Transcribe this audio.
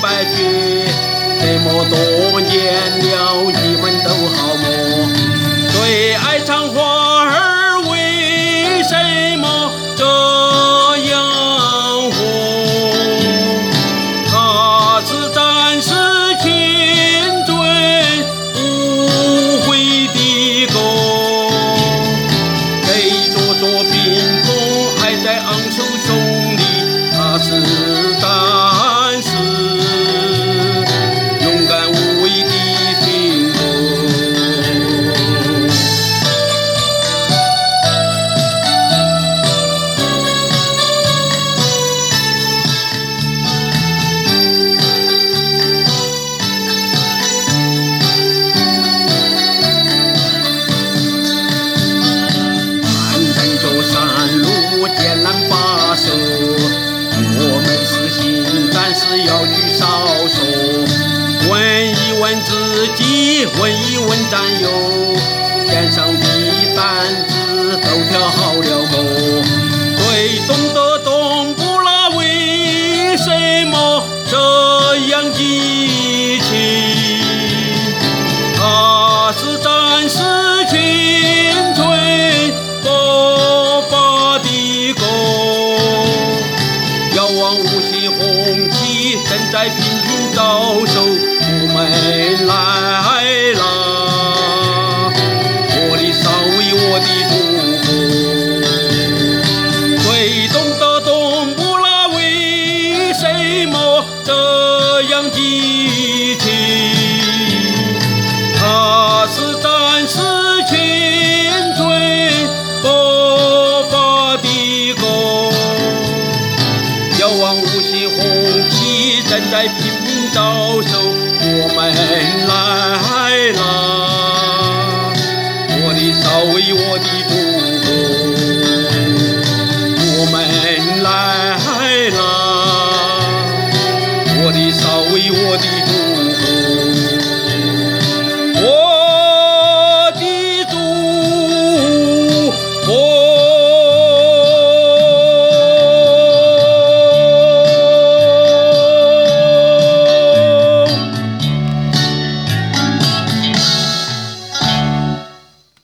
白绝。这么多年了，你们都好么？对爱唱花儿为什么这样红？它是战士青春无悔的功，给座座兵锋还在昂首耸立，它是战士勇敢无畏的行动。艰难把守，我们是新战士，要去捎手。问一问自己，问一问战友，肩上的担子都挑好了么？最懂得东布拉为什么这样激情？他是战士青春勃发的功，遥望五星红旗正在频频招手，我们来啦！我的少尉，我的祖国，最懂得东布拉为什么这样激情？他是战士青春勃发的功，遥望五星红旗正在频频招手，我们来啦！我的少尉，我的祖国，我们来啦！我的少尉，我的祖国。